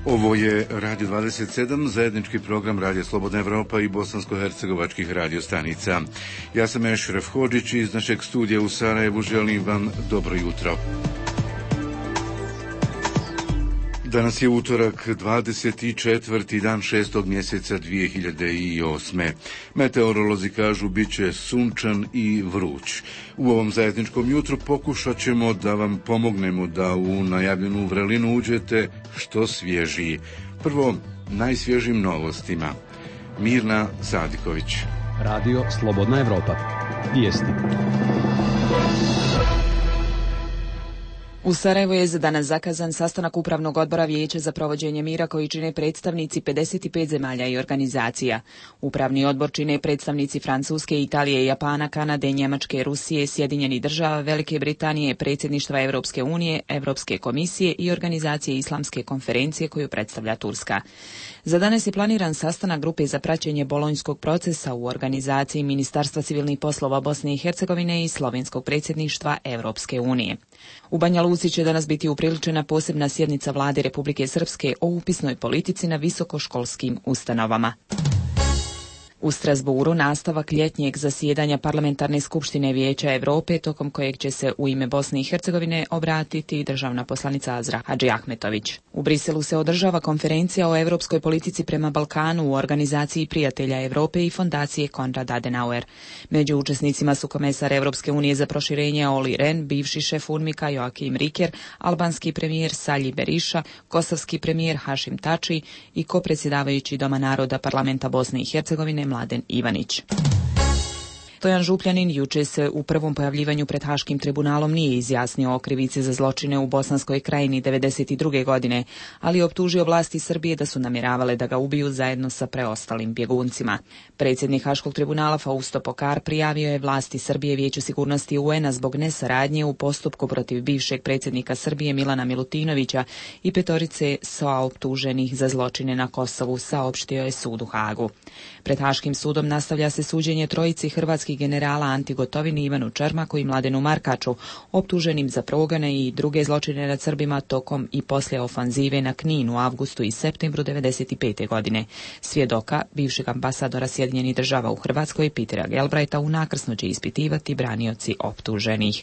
Ovo je Radio 27, zajednički program Radio Slobodna Evropa i bosansko-hercegovačkih radio stanica. Ja sam Ešref Hodžić iz našeg studija u Sarajevu. Želim vam dobro jutro. Danas je utorak, 24. dan 6. mjeseca 2008. Meteorolozi kažu bit će sunčan i vruć. U ovom zajedničkom jutru pokušat ćemo da vam pomognemo da u najavljenu vrelinu uđete što svježiji. Prvo, najsvježim novostima. Mirna Sadiković. Radio Slobodna Evropa. Vijesti. U Sarajevu je za danas zakazan sastanak Upravnog odbora Vijeća za provođenje mira koji čine predstavnici 55 zemalja i organizacija. Upravni odbor čine predstavnici Francuske, Italije, Japana, Kanade, Njemačke, Rusije, Sjedinjenih Država, Velike Britanije, predsjedništva Europske unije, Europske komisije i organizacije Islamske konferencije koju predstavlja Turska. Za danas je planiran sastanak grupe za praćenje bolonjskog procesa u organizaciji Ministarstva civilnih poslova Bosne i Hercegovine i slovenskog predsjedništva Europske unije. U Banja Luci će danas biti upriličena posebna sjednica Vlade Republike Srpske o upisnoj politici na visokoškolskim ustanovama. U Strasburu nastavak ljetnjeg zasjedanja Parlamentarne skupštine Vijeća Europe, tokom kojeg će se u ime Bosne i Hercegovine obratiti državna poslanica Azra Hadži Ahmetović. U Briselu se održava konferencija o europskoj politici prema Balkanu u organizaciji Prijatelja Europe i fondacije Konrad Adenauer. Među učesnicima su komesar Europske unije za proširenje Olli Rehn, bivši šef UNMIK-a Joachim Riker, albanski premijer Salji Berisha, kosovski premijer Hašim Tači i kopredsjedavajući Doma naroda Parlamenta Bosne i Hercegovine Mladen Ivanić. Stojan Župljanin juče se u prvom pojavljivanju pred Haškim tribunalom nije izjasnio o krivici za zločine u Bosanskoj krajini 1992. godine, ali optužio vlasti Srbije da su namjeravale da ga ubiju zajedno sa preostalim bjeguncima. Predsjednik Haškog tribunala Fausto Pokar prijavio je vlasti Srbije Vijeću sigurnosti UN-a zbog nesaradnje u postupku protiv bivšeg predsjednika Srbije Milana Milutinovića i petorice sooptuženih za zločine na Kosovu, saopštio je sud u Hagu. Pred Haškim sudom nastavlja se suđenje trojici hrvatskih generala Anti Gotovini, Ivanu Čermaku i Mladenu Markaču, optuženim za progone i druge zločine nad Srbima tokom i poslije ofanzive na Knin u avgustu i septembru 1995. godine. Svjedoka, bivšeg ambasadora Sjedinjenih Država u Hrvatskoj, Petera Galbraitha, unakrsno će ispitivati branioci optuženih.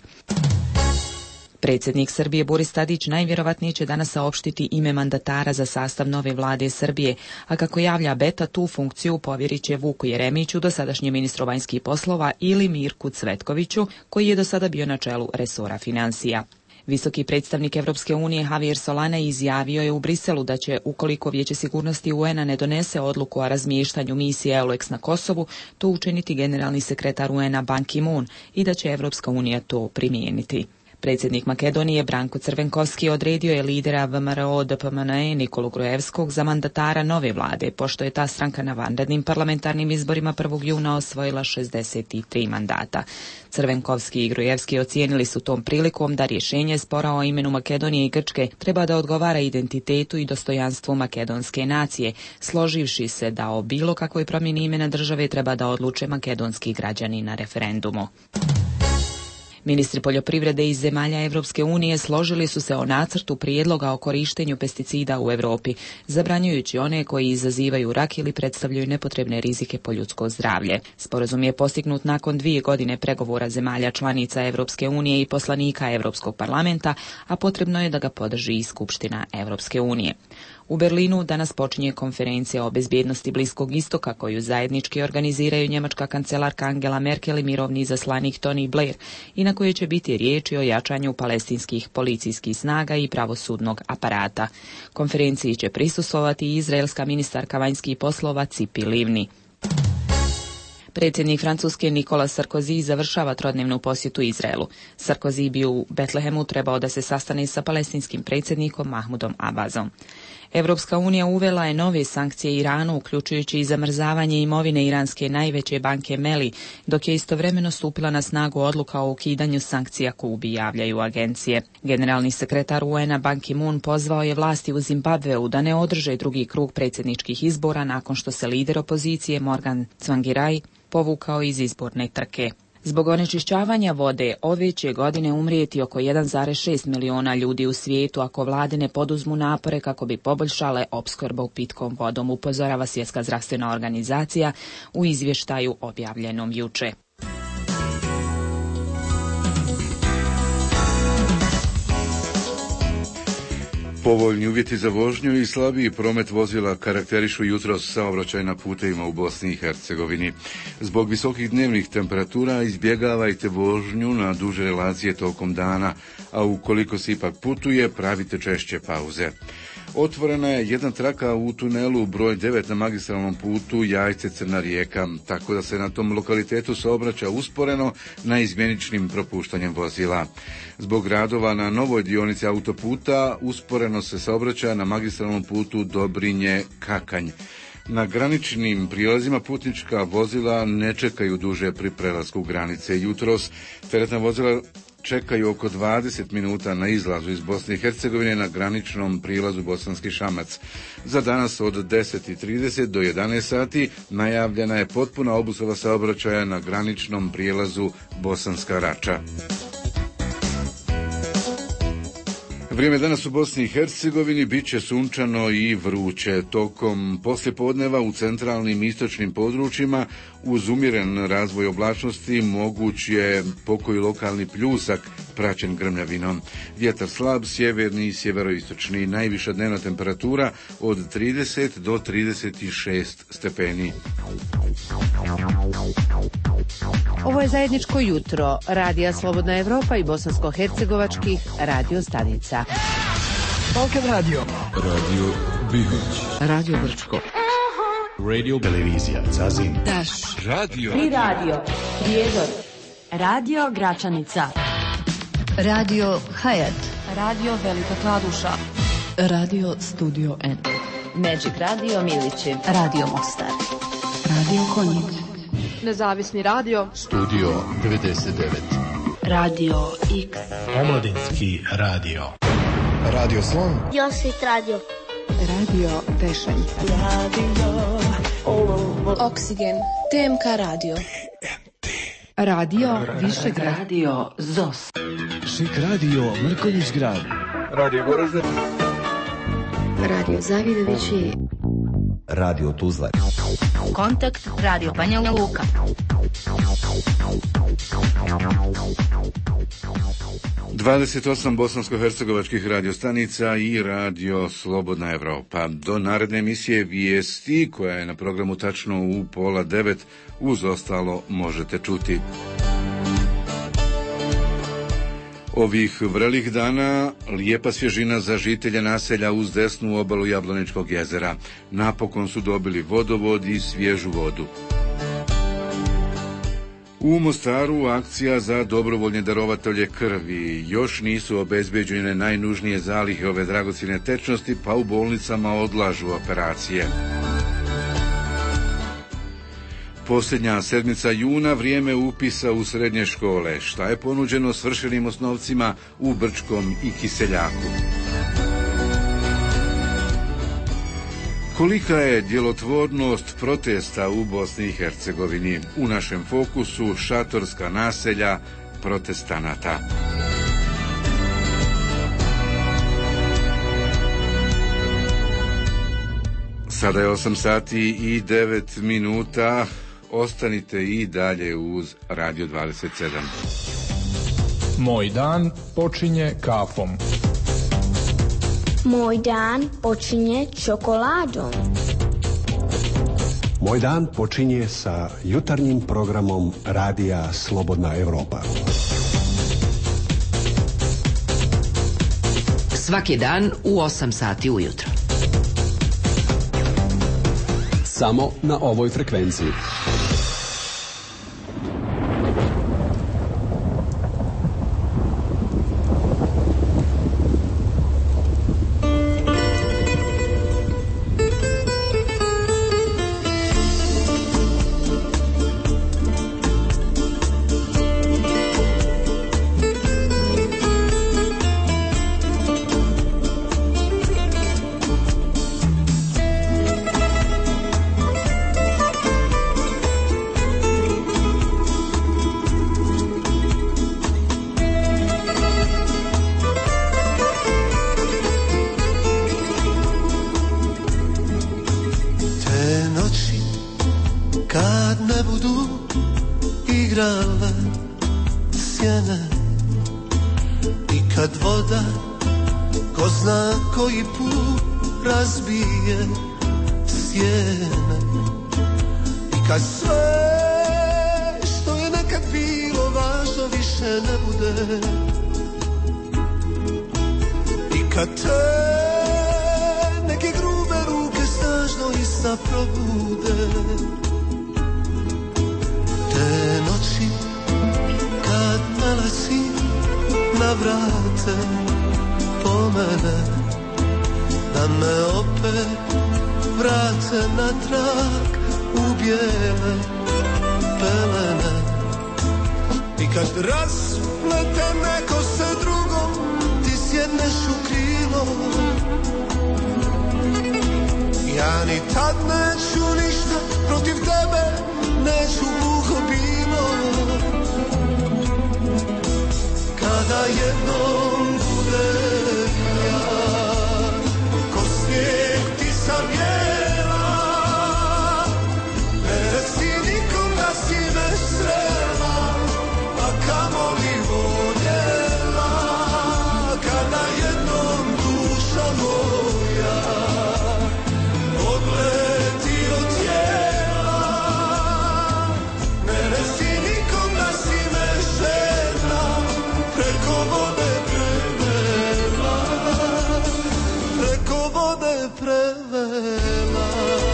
Predsjednik Srbije Boris Tadić najvjerovatnije će danas saopštiti ime mandatara za sastav nove vlade Srbije, a kako javlja Beta, tu funkciju povjerit će Vuku Jeremiću, dosadašnjem ministru vanjskih poslova, ili Mirku Cvetkoviću, koji je do sada bio na čelu resora financija. Visoki predstavnik Europske unije Javier Solana izjavio je u Briselu da će, ukoliko Vijeće sigurnosti UN-a ne donese odluku o razmještanju misije EULEX na Kosovu, to učiniti generalni sekretar UN-a Ban Ki-moon i da će Europska unija to primijeniti. Predsjednik Makedonije Branko Crvenkovski odredio je lidera VMRO DPMNE Nikolu Grujevskog za mandatara nove vlade, pošto je ta stranka na vanrednim parlamentarnim izborima 1. juna osvojila 63 mandata. Crvenkovski i Grujevski ocijenili su tom prilikom da rješenje spora o imenu Makedonije i Grčke treba da odgovara identitetu i dostojanstvu makedonske nacije, složivši se da o bilo kakvoj promjeni imena države treba da odluče makedonski građani na referendumu. Ministri poljoprivrede iz zemalja Europske unije složili su se o nacrtu prijedloga o korištenju pesticida u Europi, zabranjujući one koji izazivaju rak ili predstavljaju nepotrebne rizike po ljudsko zdravlje. Sporazum je postignut nakon 2 godine pregovora zemalja članica Europske unije i poslanika Europskog parlamenta, a potrebno je da ga podrži i Skupština Europske unije. U Berlinu danas počinje konferencija o bezbjednosti Bliskog istoka koju zajednički organiziraju njemačka kancelarka Angela Merkel i mirovni izaslanik Tony Blair i na kojoj će biti riječi o jačanju palestinskih policijskih snaga i pravosudnog aparata. Konferenciji će prisustvovati i izraelska ministarka vanjskih poslova Tzipi Livni. Predsjednik Francuske Nicolas Sarkozy završava trodnevnu posjetu Izraelu. Sarkozy bi u Betlehemu trebao da se sastane sa palestinskim predsjednikom Mahmudom Abbasom. Europska unija uvela je nove sankcije Iranu, uključujući i zamrzavanje imovine iranske najveće banke Meli, dok je istovremeno stupila na snagu odluka o ukidanju sankcija Kubi, javljaju agencije. Generalni sekretar UN-a Ban Ki-moon pozvao je vlasti u Zimbabveu da ne održe drugi krug predsjedničkih izbora nakon što se lider opozicije Morgan Tsvangirai povukao iz izborne trke. Zbog onečišćavanja vode ove će godine umrijeti oko 1,6 miliona ljudi u svijetu ako vlade ne poduzmu napore kako bi poboljšale opskrbu pitkom vodom, upozorava Svjetska zdravstvena organizacija u izvještaju objavljenom juče. Povoljni uvjeti za vožnju i slabiji promet vozila karakterišu jutros saobraćaj na putevima u Bosni i Hercegovini. Zbog visokih dnevnih temperatura izbjegavajte vožnju na duže relacije tokom dana, a ukoliko se ipak putuje, pravite češće pauze. Otvorena je jedna traka u tunelu broj 9 na magistralnom putu Jajce-Crna Rijeka, tako da se na tom lokalitetu saobraća usporeno na izmjeničnim propuštanjem vozila. Zbog radova na novoj dionici autoputa usporeno se saobraća na magistralnom putu Dobrinje-Kakanj. Na graničnim prijelazima putnička vozila ne čekaju duže pri prelasku granice. Jutros teretna vozila čekaju oko 20 minuta na izlazu iz Bosne i Hercegovine na graničnom prilazu Bosanski Šamac. Za danas od 10:30 do 11 sati najavljena je potpuna obustava saobraćaja na graničnom prijelazu Bosanska Rača. Vrijeme danas u Bosni i Hercegovini bit će sunčano i vruće. Tokom poslijepodneva u centralnim i istočnim područjima uz umjeren razvoj oblačnosti moguć je pokoji lokalni pljusak praćen grmljavinom. Vjetar slab, sjeverni i sjeveroistočni, najviša dnevna temperatura od 30 do 36 stepeni. Ovo je zajedničko jutro Radija Slobodna Evropa i bosansko-hercegovačkih radio stanica. Balkan Radio. Radio Bihać. Radio Brčko. Radio Televizija Zazin. Daš. Radio. Tri radio. Prijedor. Radio Gračanica. Radio Hayat. Radio Velika Kladuša. Radio Studio N. Magic Radio Milići. Radio Mostar. Radio Konjic. Nezavisni radio. Studio 99. Radio X. Omladinski radio. Radio Slon. Josit radio. Radio Tešanj. Oksigen. TMK radio. Radio Višegrad. Radio ZOS. Šik radio Mrkonjić grad. Radio Goražde. Radio Zavidovići. Radio Tuzla. Kontakt Radio Banja Luka. Dvadeset osam bosansko-hercegovačkih radiostanica i radio Slobodna Evropa. Do naredne emisije Vijesti, koja je na programu tačno u 8:30, uz ostalo možete čuti. Ovih vrelih dana lijepa svježina za žitelje naselja uz desnu obalu Jablaničkog jezera. Napokon su dobili vodovod i svježu vodu. U Mostaru akcija za dobrovoljne darovatelje krvi. Još nisu obezbeđene najnužnije zalihe ove dragocjene tečnosti, pa u bolnicama odlažu operacije. Posljednja sedmica juna, vrijeme upisa u srednje škole. Šta je ponuđeno svršenim osnovcima u Brčkom i Kiseljaku? Kolika je djelotvornost protesta u Bosni i Hercegovini? U našem fokusu šatorska naselja protestanata. Sada je 8 sati i 9 minuta. Ostanite i dalje uz Radio 27. Moj dan počinje kafom. Moj dan počinje čokoladom. Moj dan počinje sa jutarnjim programom Radija Slobodna Evropa. Svaki dan u 8 sati ujutro. Samo na ovoj frekvenciji. igrale sjene. I kad voda ko zna koji put razbije sjene. I kad sve što je nekad bilo važno više ne bude. I kad te neke grube ruke snažno ista probude. Te noći kad nalazi na vrate po mene, da me opet vrate natrag u bijele pelene. I kad rasplete neko se drugom, ti sjedneš u krilo. Ja ni tad neću ništa protiv tebe, neću gluho bilo. Kada jednom budem ja ko snijeg ti sam bijela, ne reci nikom da si me srela, a kamoli voljela. Kada jednom duša moja odleti od tijela, ne reci nikom da si me žena, preko vode prevela, preko vode prevela.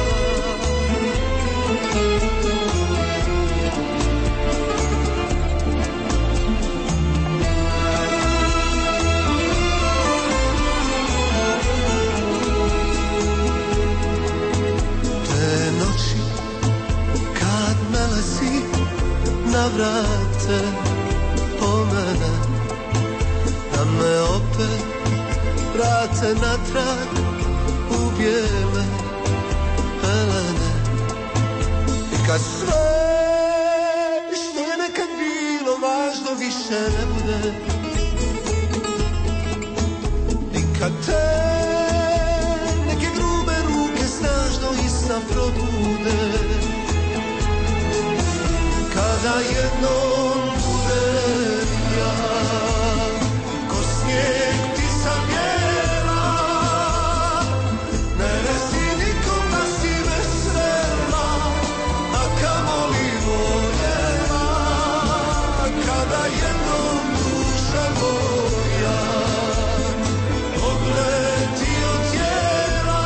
Te noći kad nalazi na vrate po mene, da me opet vrate natrag u bijele pelene. I kad sve što je nekad bilo važno više ne bude. I kad te neke grube ruke snažno ista probude. Kada jednom budem ja ko snijeg ti sam bijela, ne reci nikom da si me srela, a kamoli voljela. Kada jednom duša moja odleti od tijela,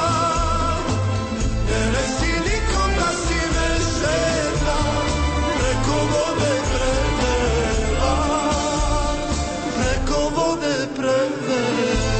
ne reci nikom da si me žena, preko vode prevela, preko vode prevela.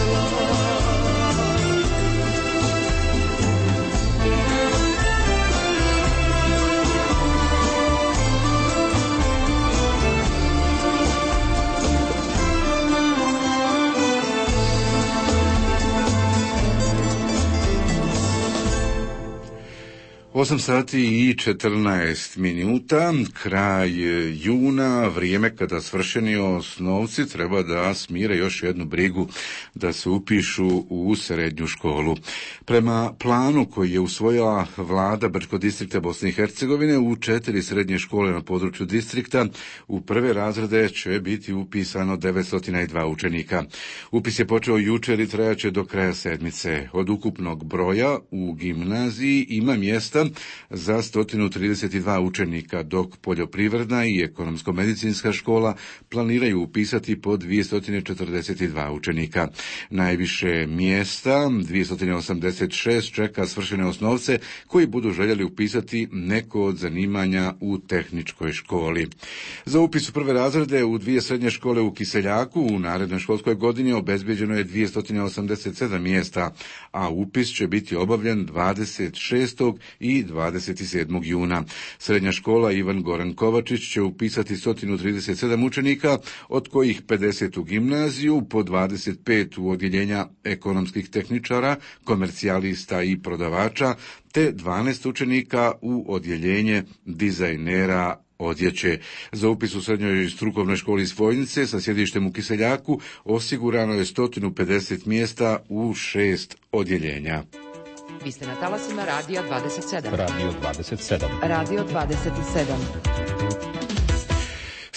Osam sati i 14 minuta, kraj juna, vrijeme kada svršeni osnovci treba da smire još jednu brigu da se upišu u srednju školu. Prema planu koji je usvojila vlada Brčkog distrikta Bosne i Hercegovine, u 4 srednje škole na području distrikta u prve razrede će biti upisano 902 učenika. Upis je počeo jučer i trajaće do kraja sedmice. Od ukupnog broja u gimnaziji ima mjesta za 132 učenika, dok poljoprivredna i ekonomsko-medicinska škola planiraju upisati po 242 učenika. Najviše mjesta, 286, čeka svršene osnovce koji budu željeli upisati neko od zanimanja u tehničkoj školi. Za upis u prve razrede u 2 srednje škole u Kiseljaku u narednoj školskoj godini obezbeđeno je 287 mjesta, a upis će biti obavljen 26. i 27. juna. Srednja škola Ivan Goran Kovačić će upisati 137 učenika, od kojih 50 u gimnaziju, po 25 u odjeljenja ekonomskih tehničara, komercijalista i prodavača, te 12 učenika u odjeljenje dizajnera odjeće. Za upis u srednjoj strukovnoj školi iz Vojnice sa sjedištem u Kiseljaku osigurano je 150 mjesta u 6 odjeljenja. Vi ste na talasima Radija 27. Radio 27. Radio 27.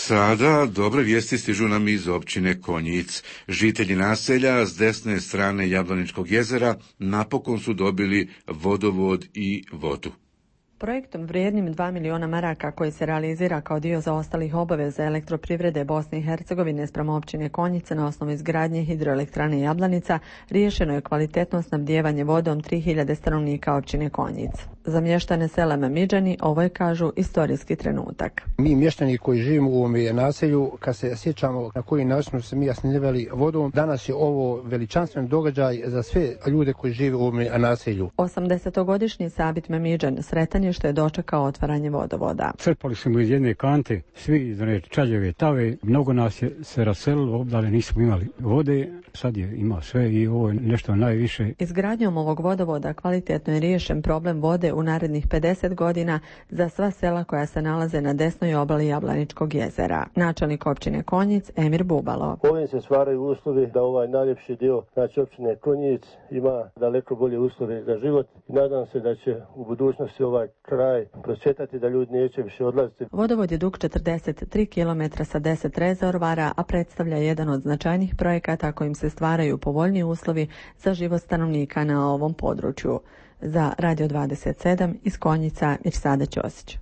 Sada dobre vijesti stižu nam iz općine Konjic. Žitelji naselja s desne strane Jablaničkog jezera napokon su dobili vodovod i vodu. Projektom vrijednim 2 miliona maraka koji se realizira kao dio zaostalih obaveza elektroprivrede Bosne i Hercegovine spram općine Konjice na osnovu izgradnje hidroelektrane Jablanica riješeno je kvalitetno snabdijevanje vodom 3000 stanovnika općine Konjic. Za mještane sela Mamiđani ovo je, kažu, istorijski trenutak. Mi mještani koji živimo u ovom naselju, kad se sjećamo na koji način se mi snabdijevali vodom, danas je ovo veličanstven događaj za sve ljude koji žive u ovom naselju. 80-godišnji Sabit Mamiđan sretan je što je dočekao otvaranje vodovoda. Crpali smo iz jedne kante, svi čađeve, tave, mnogo nas je se raselilo, obdale nismo imali vode, sad je ima sve i ovo je nešto najviše. Izgradnjom ovog vodovoda kvalitetno je riješen problem vode u narednih 50 godina za sva sela koja se nalaze na desnoj obali Jablaničkog jezera. Načelnik općine Konjic Emir Bubalo. Ovim se stvaraju uslovi da ovaj najljepši dio, znači općine Konjic, ima daleko bolje uslove za život i nadam se da će u budućnosti ovaj kraj procvjetati, da ljudi neće više odlaziti. Vodovod je dug 43 km sa 10 rezervoara, a predstavlja jedan od značajnih projekata kojim se stvaraju povoljniji uslovi za život stanovnika na ovom području. Za Radio 27 iz Konjica Mirsada Ćosić.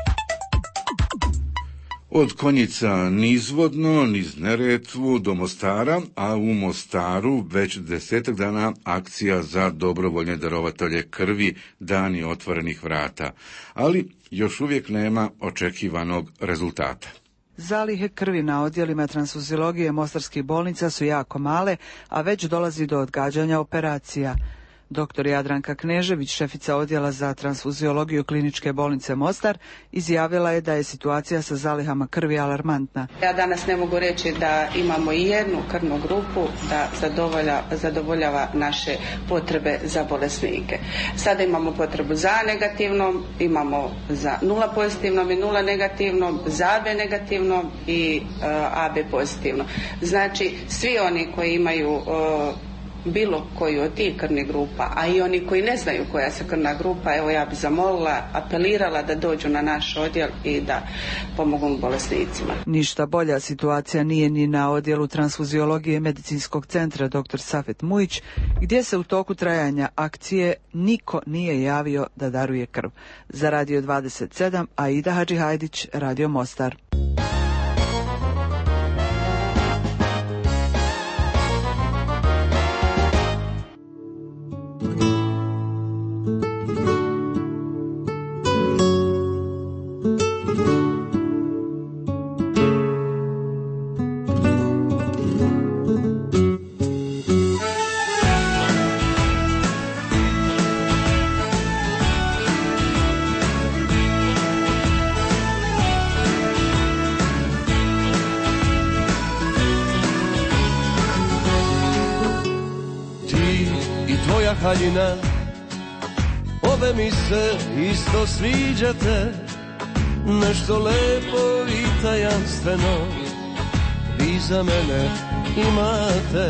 Od Konjica nizvodno, niz Neretvu do Mostara, a u Mostaru već 10 dana akcija za dobrovoljne darovatelje krvi, dani otvorenih vrata, ali još uvijek nema očekivanog rezultata. Zalihe krvi na odjelima transfuziologije mostarskih bolnica su jako male, a već dolazi do odgađanja operacija. Dr. Jadranka Knežević, šefica odjela za transfuziologiju Kliničke bolnice Mostar, izjavila je da je situacija sa zalihama krvi alarmantna. Ja danas ne mogu reći da imamo i jednu krvnu grupu da zadovoljava naše potrebe za bolesnike. Sada imamo potrebu za A negativnom, imamo za 0 pozitivnom i 0 negativnom, za AB negativnom i AB pozitivnom. Znači, svi oni koji imaju bilo koju od tih krvnih grupa, a i oni koji ne znaju koja se krvna grupa, evo ja bih zamolila, apelirala da dođu na naš odjel i da pomognu bolesnicima. Ništa bolja situacija nije ni na odjelu transfuziologije Medicinskog centra dr. Safet Mujić, gdje se u toku trajanja akcije niko nije javio da daruje krv. Za Radio 27, Aida Hadžihajdić, Radio Mostar. Haljina, obe mi se isto sviđate, nešto lepo i tajanstveno vi za mene imate.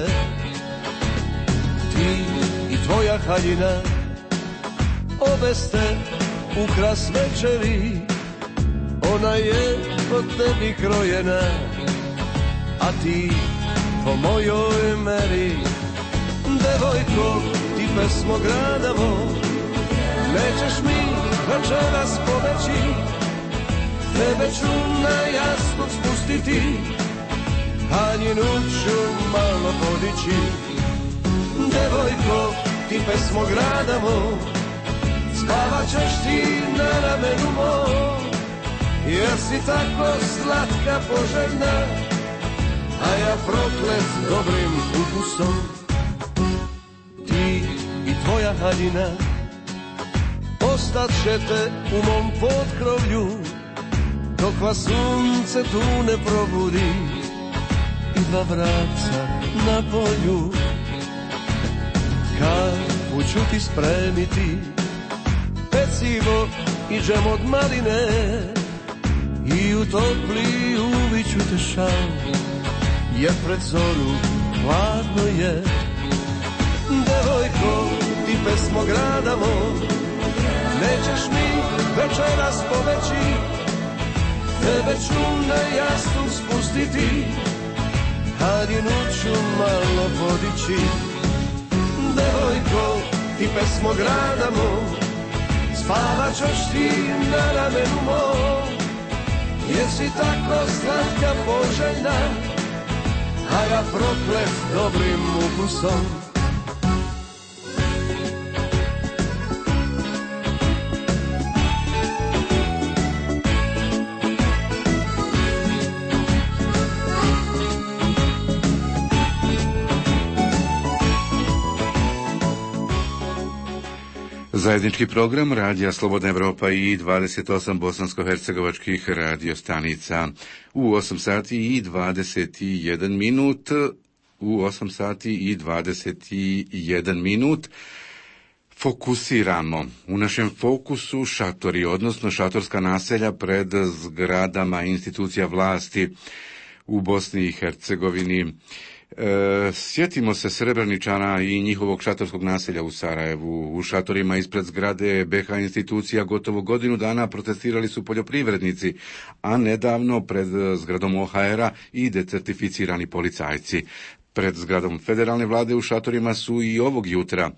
Ti i tvoja haljina, obe ste ukras večeri, ona je po tebi krojena, a ti po mojoj meri. Devojko, ti pesmo gradamo, nećeš mi večeras pobeći, tebe ću na jasnog spustiti, haljinu ću malo podići. Devojko, ti pesmo gradamo, spavat ćeš ti na ramenu mom, jer si tako slatka poželjna, a ja proklet dobrim ukusom. Ti i tvoja haljina ostat ćete u mom potkrovlju, dok vas sunce tu ne probudi i dva vrapca na polju. Kafu ću ti spremiti, pecivo i džem od maline, i u topli uviću te šal, jer pred zoru hladno je. Devojko, ti pesmo gradamo, nećeš mi večeras pobeći, tebe ću na jastuk spustiti, haljinu ću malo podići. Devojko, ti pesmo grada moj, spavat ćeš ti na ramenu moj, jer si tako slatka poželjna, a ja proklet dobrim ukusom. Zajednički program Radija Slobodna Evropa i 28 bosansko-hercegovačkih radiostanica. U 8 sati i 21 minut, u 8 sati i 21 minut fokusiramo. U našem fokusu šatori, odnosno šatorska naselja pred zgradama institucija vlasti u Bosni i Hercegovini. Sjetimo se Srebrničana i njihovog šatorskog naselja u Sarajevu. U šatorima ispred zgrade BH institucija gotovo godinu dana protestirali su poljoprivrednici, a nedavno pred zgradom OHR-a i decertificirani policajci. Pred zgradom federalne vlade u šatorima su i ovog jutra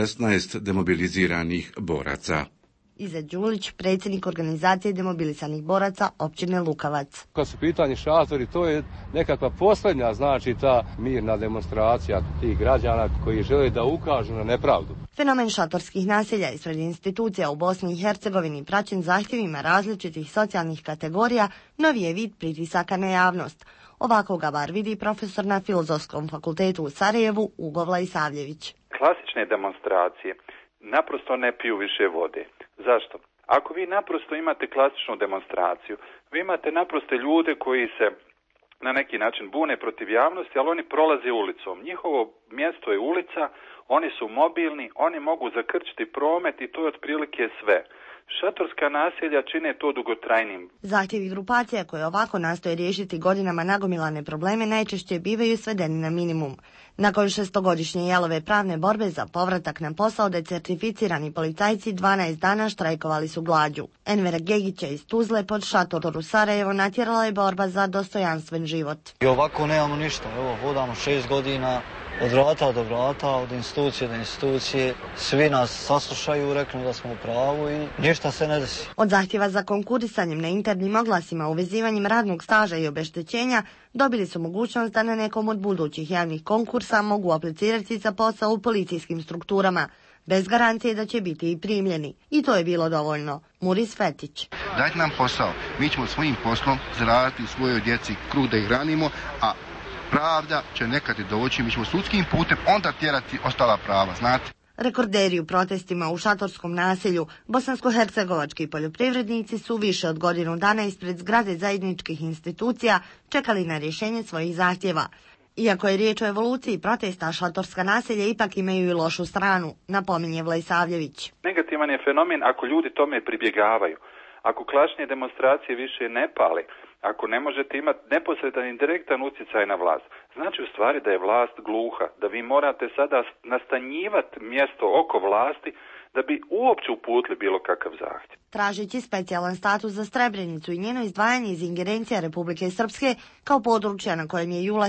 16 demobiliziranih boraca. Iza Đulić, predsjednik organizacije demobilisanih boraca općine Lukavac. Kad su pitanje šatori, to je nekakva posljednja, znači ta mirna demonstracija tih građana koji žele da ukažu na nepravdu. Fenomen šatorskih naselja ispred institucija u Bosni i Hercegovini praćen zahtjevima različitih socijalnih kategorija novi je vid pritisaka na javnost. Ovako ga bar vidi profesor na Filozofskom fakultetu u Sarajevu Ugo Vlaisavljević. Klasične demonstracije naprosto ne piju više vode. Zašto? Ako vi naprosto imate klasičnu demonstraciju, vi imate naprosto ljude koji se na neki način bune protiv javnosti, ali oni prolaze ulicom. Njihovo mjesto je ulica, oni su mobilni, oni mogu zakrčiti promet i to je otprilike sve. Šatorska naselja čine to dugotrajnim. Zahtjevi grupacija koje ovako nastoje riješiti godinama nagomilane probleme najčešće bivaju svedeni na minimum. Nakon 6-godišnje jalove pravne borbe za povratak na posao, decertificirani policajci 12 dana štrajkovali su glađu. Envera Gegića iz Tuzle pod šator u Sarajevo natjerala je borba za dostojanstven život. I ovako nemamo ništa, evo hodamo 6 godina. Od vrata do vrata, od institucije do institucije, svi nas saslušaju, reknu da smo u pravu i ništa se ne desi. Od zahtjeva za konkurisanjem na internim oglasima, uvezivanjem radnog staža i obeštećenja, dobili su mogućnost da na nekom od budućih javnih konkursa mogu aplicirati za posao u policijskim strukturama, bez garancije da će biti i primljeni. I to je bilo dovoljno. Muris Fetić. Dajte nam posao, mi ćemo svojim poslom zaraditi svojoj djeci kruh da ih hranimo, a pravda će nekad i doći, mi ćemo sudskim putem onda tjerati ostala prava, znate. Rekorderi u protestima u šatorskom naselju, bosansko-hercegovački poljoprivrednici su više od godinu dana ispred zgrade zajedničkih institucija čekali na rješenje svojih zahtjeva. Iako je riječ o evoluciji protesta, šatorska naselja ipak imaju i lošu stranu, napominje Vlaisavljević. Negativan je fenomen ako ljudi tome pribjegavaju. Ako klasične demonstracije više ne pale, ako ne možete imati neposredan i direktan utjecaj na vlast, znači u stvari da je vlast gluha, da vi morate sada nastanjivati mjesto oko vlasti da bi uopće uputili bilo kakav zahtjev. Tražeći specijalan status za Srebrenicu i njeno izdvajanje iz ingerencija Republike Srpske kao područja na kojem je jula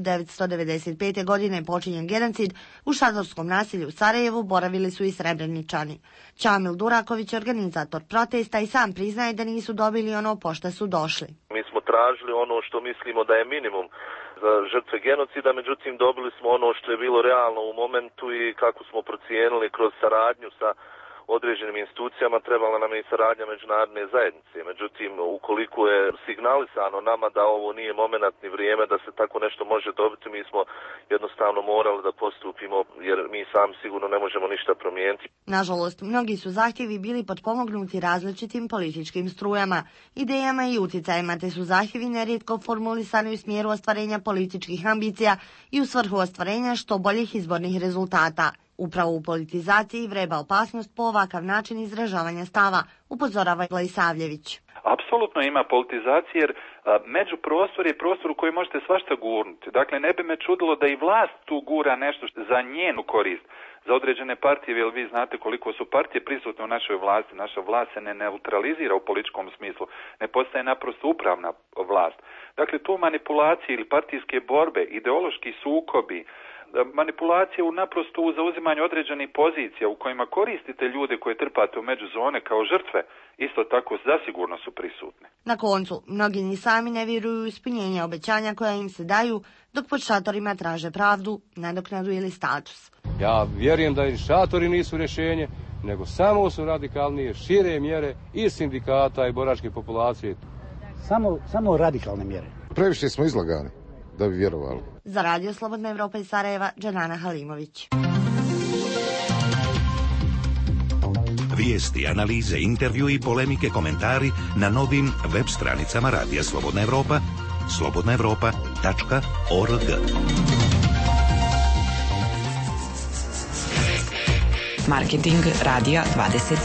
1995. godine počinjen genocid, u šatorskom naselju u Sarajevu boravili su i Srebreničani. Čamil Duraković, organizator protesta, i sam priznaje da nisu dobili ono po što su došli. Mi smo tražili ono što mislimo da je minimum za žrtve genocida, međutim dobili smo ono što je bilo realno u momentu i kako smo procijenili kroz saradnju sa određenim institucijama, trebala nam i saradnja međunarodne zajednice. Međutim, ukoliko je signalisano nama da ovo nije moment ni vrijeme da se tako nešto može dobiti, mi smo jednostavno morali da postupimo, jer mi sami sigurno ne možemo ništa promijeniti. Nažalost, mnogi su zahtjevi bili potpomognuti različitim političkim strujama, idejama i utjecajima, te su zahtjevi nerijetko formulisani u smjeru ostvarenja političkih ambicija i u svrhu ostvarenja što boljih izbornih rezultata. Upravo u politizaciji vreba opasnost po ovakav način izražavanja stava, upozorava Vlaisavljević. Apsolutno ima politizacije jer Međuprostor je prostor u koji možete svašta gurnuti. Dakle, ne bi me čudilo da i vlast tu gura nešto za njenu korist, za određene partije, jer vi znate koliko su partije prisutne u našoj vlasti. Naša vlast se ne neutralizira u političkom smislu, ne postaje naprosto upravna vlast. Dakle, tu manipulacije ili partijske borbe, ideološki sukobi, manipulacije u naprosto u zauzimanju određenih pozicija u kojima koristite ljude koje trpate u međuzone kao žrtve, isto tako zasigurno su prisutne. Na koncu, mnogi ni sami ne vjeruju u ispunjenje obećanja koja im se daju, dok pod šatorima traže pravdu, nadoknadu ili status. Ja vjerujem da i šatori nisu rješenje, nego samo su radikalnije, šire mjere i sindikata i boračke populacije. Samo radikalne mjere. Previše smo izlagani da bi vjerovali. Za Radio Slobodna Evropa iz Sarajeva, Džanana Halimović. Vijesti, analize, intervju i polemike, komentari na novim web stranicama Radija Slobodna Evropa, slobodnaevropa.org. Marketing Radija 27.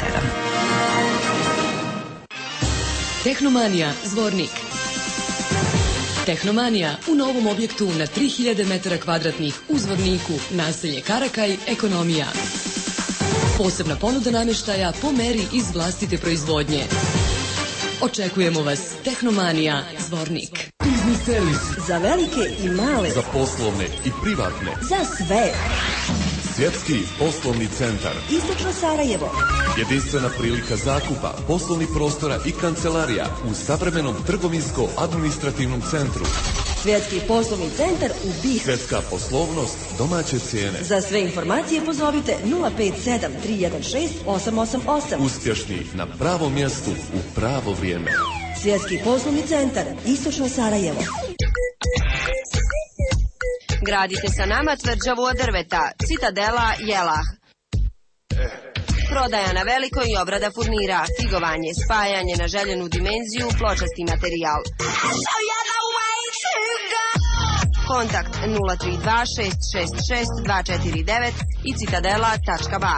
Tehnomanija Zvornik. Tehnomanija u novom objektu na 3000 metara kvadratnih u Zvorniku, naselje Karakaj, ekonomija. Posebna ponuda namještaja po meri iz vlastite proizvodnje. Očekujemo vas, Tehnomanija Zvornik. Biznis servis. Za velike i male. Za poslovne i privatne. Za sve. Svjetski poslovni centar. Istočno Sarajevo. Jedinstvena prilika zakupa, poslovnih prostora i kancelarija u savremenom trgovinsko-administrativnom centru. Svjetski poslovni centar u BiH. Svjetska poslovnost, domaće cijene. Za sve informacije pozovite 057 316 888. Uspješni na pravom mjestu u pravo vrijeme. Svjetski poslovni centar, Istočno Sarajevo. Gradite sa nama tvrđavu od drveta. Citadela Jelah. Prodaja na veliko i obrada furnira, figovanje, spajanje na željenu dimenziju, pločasti materijal. Kontakt 032 666 249 i citadela.ba.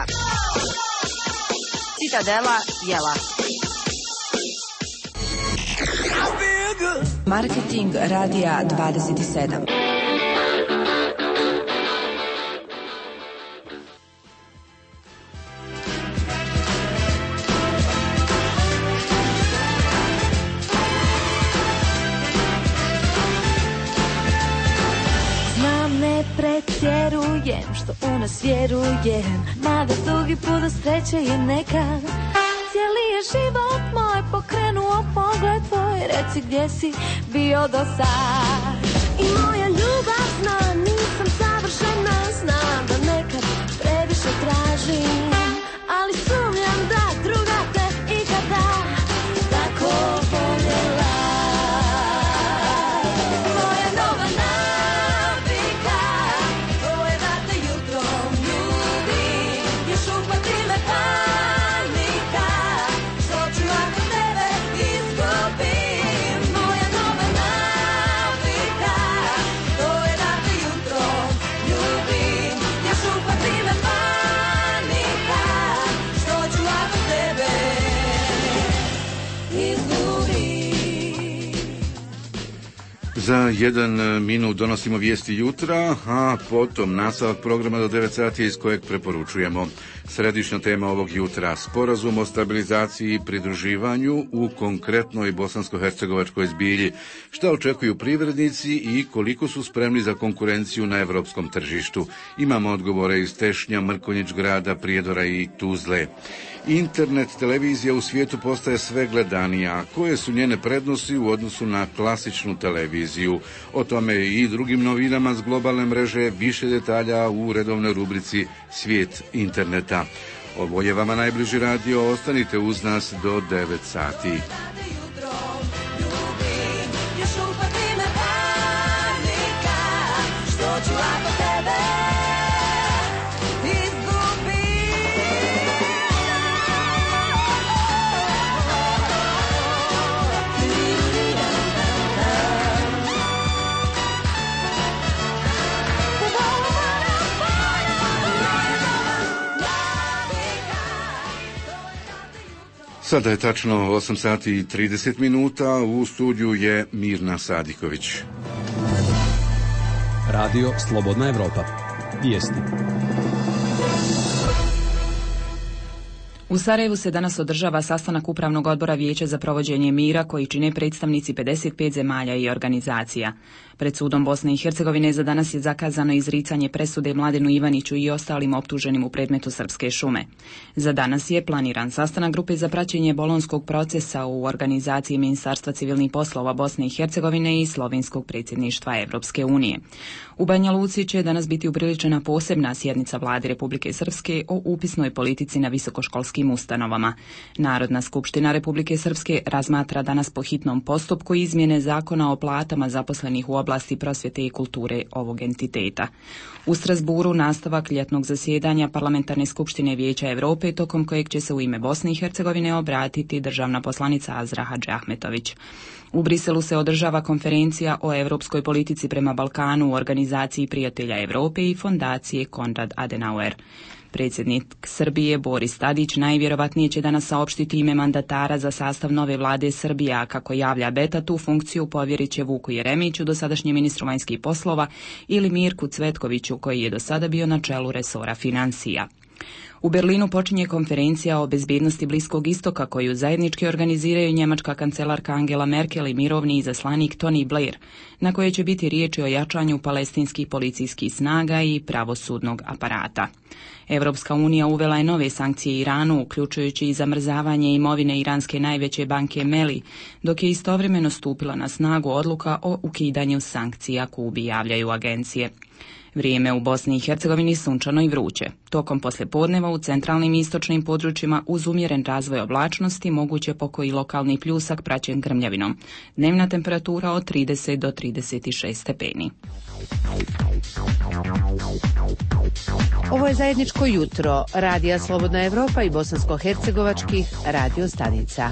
Citadela Jelah. Marketing Radija 27. Pretjerujem što u nas vjerujem, mada drugi put do sreće je nekad. Cijeli je život moj pokrenuo pogled tvoj, reci gdje si bio do sad. I moja ljubav zna, nisam savršena, znam da nekad previše tražim, ali sumnjam da druga te ikada tako voljela. Za 1 minut donosimo vijesti jutra, a potom nastavak programa do 9 sati iz kojeg preporučujemo. Središnja tema ovog jutra, sporazum o stabilizaciji i pridruživanju u konkretnoj bosansko-hercegovačkoj zbilji. Šta očekuju privrednici i koliko su spremni za konkurenciju na evropskom tržištu? Imamo odgovore iz Tešnja, Mrkonjić grada, Prijedora i Tuzle. Internet televizija u svijetu postaje sve gledanija. Koje su njene prednosti u odnosu na klasičnu televiziju? O tome i drugim novinama s globalne mreže, više detalja u redovnoj rubrici Svijet interneta. Ovo je vama najbliži radio, ostanite uz nas do 9 sati. Sada je tačno 8 sati i 30 minuta, u studiju je Mirna Sadiković. Radio Slobodna Evropa. Vijesti. U Sarajevu se danas održava sastanak Upravnog odbora Vijeća za provođenje mira koji čine predstavnici 55 zemalja i organizacija. Pred sudom Bosne i Hercegovine za danas je zakazano izricanje presude Mladenu Ivaniću i ostalim optuženim u predmetu Srpske šume. Za danas je planiran sastanak grupe za praćenje bolonskog procesa u organizaciji Ministarstva civilnih poslova Bosne i Hercegovine i Slovenskog predsjedništva Evropske unije. U Banja Luci će danas biti upriličena posebna sjednica Vlade Republike Srpske o upisnoj politici na visokoškolskim ustanovama. Narodna skupština Republike Srpske razmatra danas po hitnom postupku izmjene zakona o platama zaposlenih u oblasti prosvjete i kulture ovog entiteta. U Strasburu nastavak ljetnog zasjedanja Parlamentarne skupštine Vijeća Europe, tokom kojeg će se u ime Bosne i Hercegovine obratiti državna poslanica Azra Hadži Ahmetović. U Briselu se održava konferencija o europskoj politici prema Balkanu u organizaciji Prijatelja Europe i fondacije Konrad Adenauer. Predsjednik Srbije Boris Tadić najvjerovatnije će danas saopštiti ime mandatara za sastav nove vlade Srbije, a kako javlja Beta, tu funkciju povjerit će Vuku Jeremiću, dosadašnjem ministru vanjskih poslova, ili Mirku Cvetkoviću, koji je do sada bio na čelu resora financija. U Berlinu počinje konferencija o bezbjednosti Bliskog istoka koju zajednički organiziraju njemačka kancelarka Angela Merkel i mirovni izaslanik Tony Blair, na kojoj će biti riječi o jačanju palestinskih policijskih snaga i pravosudnog aparata. Evropska unija uvela je nove sankcije Iranu, uključujući i zamrzavanje imovine iranske najveće banke Meli, dok je istovremeno stupila na snagu odluka o ukidanju sankcija Kubi, javljaju agencije. Vrijeme u Bosni i Hercegovini sunčano i vruće. Tokom poslijepodneva u centralnim i istočnim područjima uz umjeren razvoj oblačnosti moguće pokoji lokalni pljusak praćen grmljavinom. Dnevna temperatura od 30 do 36 stepeni. Ovo je zajedničko jutro Radija Slobodna Evropa i bosansko-hercegovačkih radio stanica.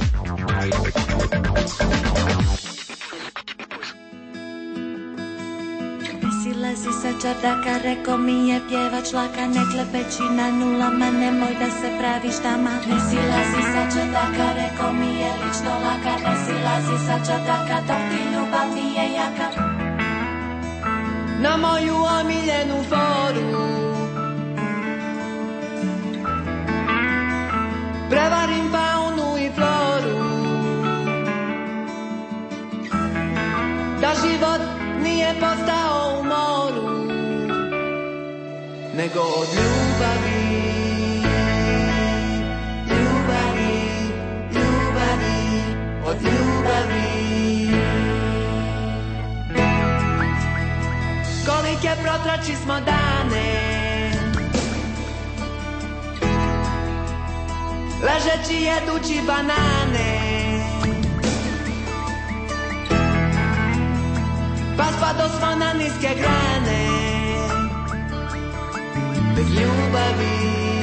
Silazi sa čardaka, reko mi je pjevač laka, ne klepeći na nulama, nemoj da se praviš dama. Ne silazi sa čardaka, reko mi je lično laka, ne silazi sa čardaka, dok ti ljubav nije jaka. Na moju omiljenu foru prevarim faunu i floru, da život nije postao u moru, nego od ljubavi, ljubavi, ljubavi, od ljubavi. Kolike protrači smo dane, ležeći jedući banane, pa spado smo na niske grane, bez ljubavi,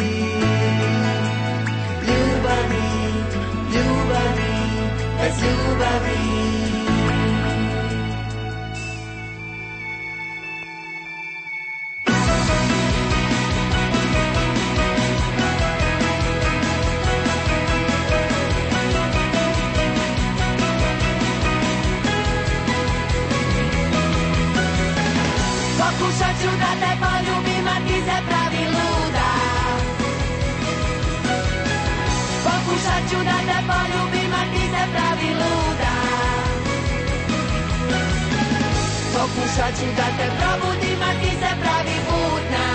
ljubavi, ljubavi, bez ljubavi. Pokušat ću da te poljubim, a ti se pravi luda. Pokušat ću da te poljubim, a ti se pravi luda. Pokušat ću da te probudim, a ti se pravi budna.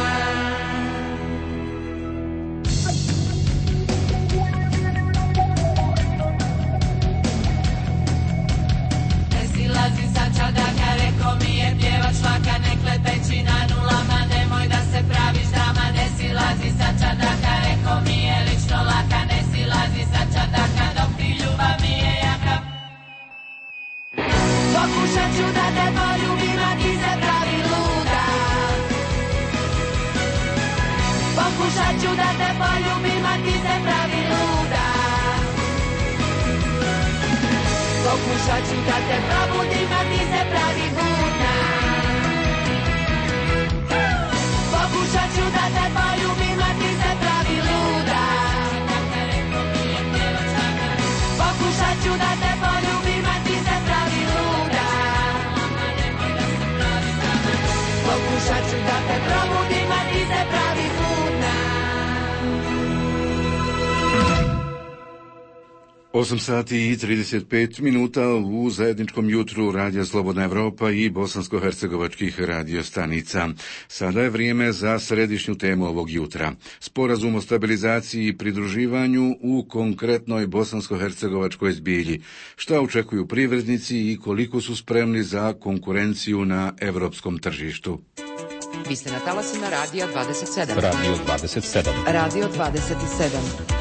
Ne silazi sa čardaka, reko mi je pjevač laka, ne klepeći na nulama, nemoj da se praviš dama. Ne silazi sa čardaka, reko mi je lično laka, ne silazi sa čardaka, dok ti ljubav mi je jaka. Pokušat ću da te poljubim, a ti se pravi luda. Pokušat ću da te poljubim, a ti se pravi luda. Pokušat ću da te probudim, a ti se pravi budna. Pokušat ću da te poljubim, a ti se pravi luda. 8 sati i 35 minuta u zajedničkom jutru Radija Slobodna Evropa i bosansko-hercegovačkih radiostanica. Sada je vrijeme za središnju temu ovog jutra. Sporazum o stabilizaciji i pridruživanju u konkretnoj bosansko-hercegovačkoj zbilji. Šta očekuju privrednici i koliko su spremni za konkurenciju na evropskom tržištu? Vi ste na talasima Radija 27. Radio 27. Radio 27.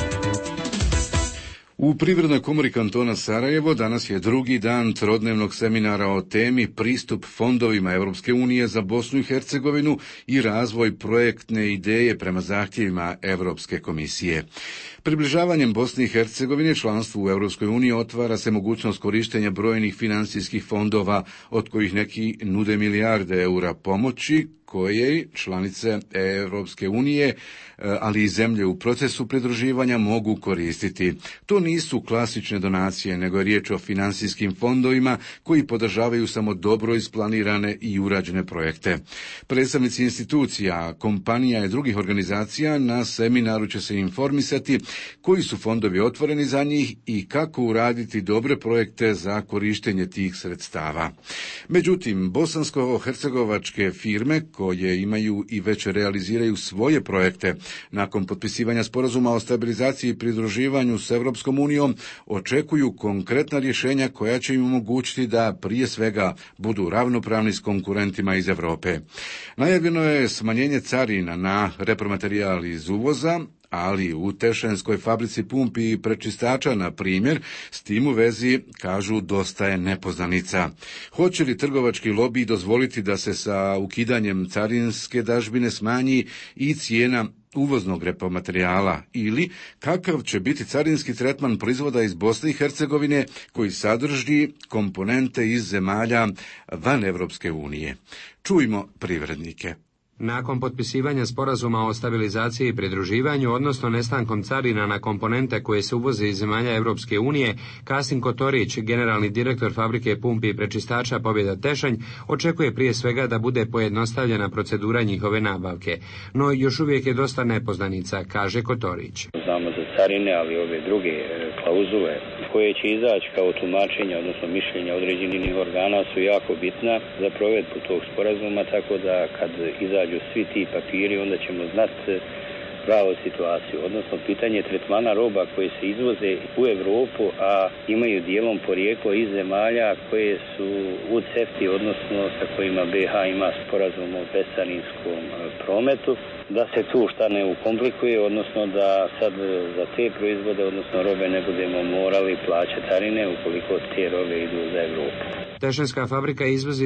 U Privrednoj komori kantona Sarajevo danas je drugi dan trodnevnog seminara o temi pristup fondovima Europske unije za Bosnu i Hercegovinu i razvoj projektne ideje prema zahtjevima Europske komisije. Približavanjem Bosne i Hercegovine članstvu u Europskoj uniji otvara se mogućnost korištenja brojnih financijskih fondova, od kojih neki nude milijarde eura pomoći, koje članice Europske unije, ali i zemlje u procesu pridruživanja mogu koristiti. To nisu klasične donacije, nego je riječ o financijskim fondovima koji podržavaju samo dobro isplanirane i urađene projekte. Predstavnici institucija, kompanija i drugih organizacija na seminaru će se informisati koji su fondovi otvoreni za njih i kako uraditi dobre projekte za korištenje tih sredstava. Međutim, bosansko-hercegovačke firme koje imaju i već realiziraju svoje projekte nakon potpisivanja sporazuma o stabilizaciji i pridruživanju s Europskom unijom očekuju konkretna rješenja koja će im omogućiti da prije svega budu ravnopravni s konkurentima iz Europe. Najavljeno je smanjenje carina na repromaterijal iz uvoza, ali u Tešenskoj fabrici pumpi i prečistača, na primjer, s tim u vezi, kažu, dosta je nepoznanica. Hoće li trgovački lobij dozvoliti da se sa ukidanjem carinske dažbine smanji i cijena uvoznog repromaterijala, ili kakav će biti carinski tretman proizvoda iz Bosne i Hercegovine koji sadrži komponente iz zemalja van Europske unije? Čujmo privrednike. Nakon potpisivanja sporazuma o stabilizaciji i pridruživanju, odnosno nestankom carina na komponente koje se uvoze iz zemalja Europske unije, Kasim Kotorić, generalni direktor fabrike pumpi i prečistača Pobjeda Tešanj, očekuje prije svega da bude pojednostavljena procedura njihove nabavke. No još uvijek je dosta nepoznanica, kaže Kotorić. Znamo za carine, ali ove druge klauzule koje će izaći kao tumačenja, odnosno mišljenja određenih organa su jako bitna za provedbu tog sporazuma, tako da kad izađu svi ti papiri, onda ćemo znati pravu situaciju, odnosno pitanje tretmana roba koje se izvoze u Europu, a imaju dijelom porijeklo iz zemalja koje su u CEFTA-i, odnosno sa kojima BiH ima sporazum o bescarinskom prometu, da se tu šta ne ukomplikuje, odnosno da sad za te proizvode, odnosno robe, ne budemo morali plaćati carine ukoliko te robe idu za Europu. Tešenska fabrika izvozi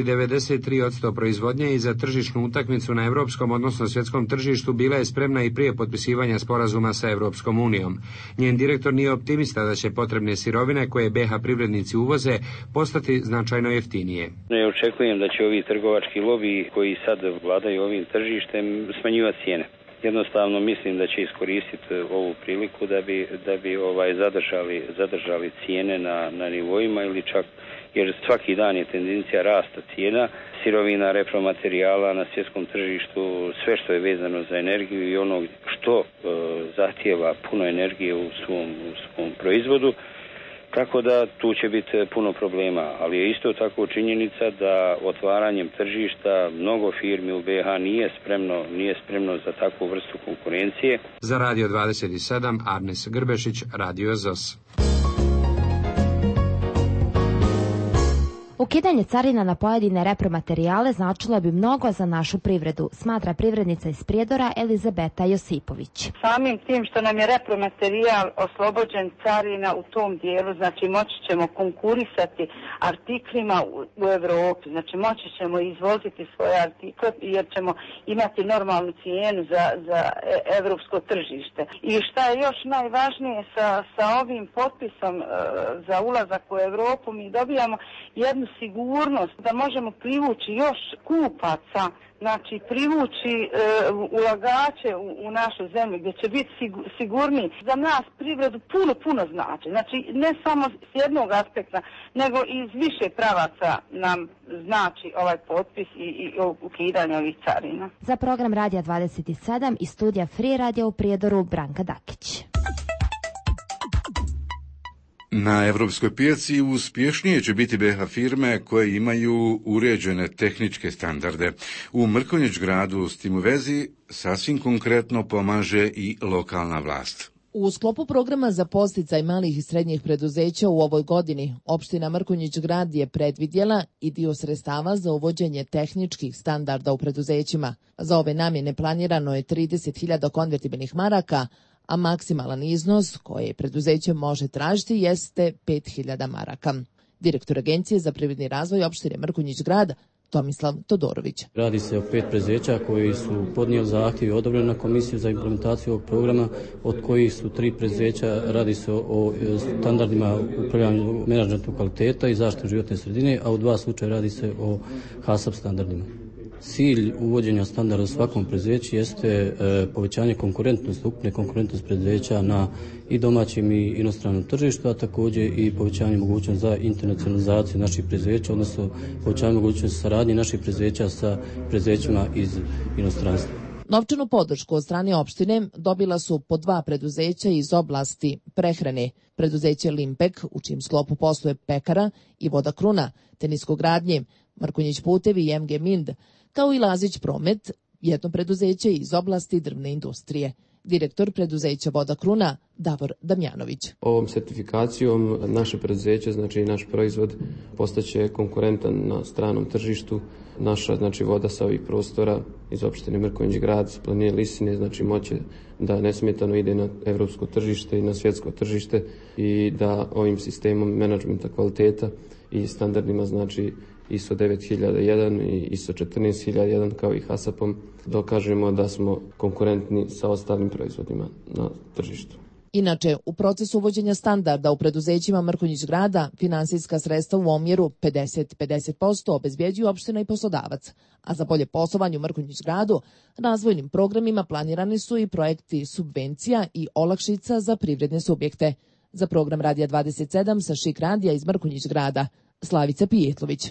93% proizvodnje i za tržišnu utakmicu na europskom, odnosno svjetskom tržištu bila je spremna i prije potpisivanja sporazuma sa Europskom unijom. Njen direktor nije optimista da će potrebne sirovine koje BiH privrednici uvoze postati značajno jeftinije. Ne očekujem da će ovi trgovački lobiji koji sad vladaju ovim tržištem smanjivati cijene. Jednostavno mislim da će iskoristiti ovu priliku da bi zadržali cijene na nivoima ili čak, jer svaki dan je tendencija rasta cijena sirovina, repromaterijala na svjetskom tržištu, sve što je vezano za energiju i ono što zahtijeva puno energije u svom proizvodu. Tako da tu će biti puno problema, ali je isto tako činjenica da otvaranjem tržišta mnogo firmi u BiH nije spremno za takvu vrstu konkurencije. Za Radio 27, Arnes Grbešić, Radio ZOS. Ukidanje carina na pojedine repromaterijale značilo bi mnogo za našu privredu, smatra privrednica iz Prijedora Elizabeta Josipović. Samim tim što nam je repromaterijal oslobođen carina u tom dijelu, znači moći ćemo konkurisati artiklima u Europi, znači moći ćemo izvoziti svoje artikle jer ćemo imati normalnu cijenu za evropsko tržište. I šta je još najvažnije sa ovim potpisom za ulazak u Europu, mi dobijamo jednu sigurnost da možemo privući još kupaca, znači privući ulagače u našu zemlju gdje će biti sigurniji. Za nas privredu puno znači. Znači ne samo s jednog aspekta, nego iz više pravaca nam znači ovaj potpis i ukidanje ovih carina. Za program Radija 27 i studija Free Radio u Prijedoru Branka Dakić. Na evropskoj pijaci uspješnije će biti BiH firme koje imaju uređene tehničke standarde. U Mrkonjić gradu s tim u vezi sasvim konkretno pomaže i lokalna vlast. U sklopu programa za podsticaj malih i srednjih preduzeća u ovoj godini, opština Mrkonjić grad je predvidjela i dio sredstava za uvođenje tehničkih standarda u preduzećima. Za ove namjene planirano je 30.000 konvertibilnih maraka, a maksimalan iznos koje preduzeće može tražiti jeste 5.000 maraka. Direktor Agencije za privredni razvoj opštine Mrkonjić grad Tomislav Todorović. Radi se o 5 preduzeća koji su podnijeli zahtjev i odobreni na komisiju za implementaciju ovog programa, od kojih su 3 preduzeća, radi se o standardima upravljanja menadžmentu kvaliteta i zaštite životne sredine, a u 2 slučaja radi se o HACCP standardima. Cilj uvođenja standarda u svakom preduzeću jeste povećanje konkurentnosti, ukupne konkurentnosti preduzeća na i domaćem i inostranom tržištu, a također i povećanje mogućnosti za internacionalizaciju naših preduzeća, odnosno povećanje mogućnosti saradnje naših preduzeća sa preduzećima iz inostranstva. Novčanu podršku od strane opštine dobila su po 2 preduzeća iz oblasti prehrane. Preduzeće Limpek, u čijem sklopu posluje pekara, i Voda Kruna, te niskogradnje, Mrkonjić putevi i MG Mind, kao i Lazić Promet, jedno preduzeće iz oblasti drvne industrije. Direktor preduzeća Voda Kruna, Davor Damjanović. Ovom sertifikacijom naše preduzeće, znači naš proizvod, postaće konkurentan na stranom tržištu. Naša, znači, voda sa ovih prostora iz opštine Mrkonjić grad, s planine Lisine, znači moće da nesmetano ide na evropsko tržište i na svjetsko tržište i da ovim sistemom menadžmenta kvaliteta i standardima, znači ISO 9001 i ISO 14001 kao i HACCP-om dokažemo da smo konkurentni sa ostalim proizvodima na tržištu. Inače, u procesu uvođenja standarda u preduzećima Mrkonjić grada finansijska sredstva u omjeru 50-50% obezbjeđuju opština i poslodavac, a za bolje poslovanje u Mrkonjić gradu razvojnim programima planirani su i projekti subvencija i olakšica za privredne subjekte. Za program Radija 27 sa Šik radija iz Mrkonjić grada, Slavica Pijetlović.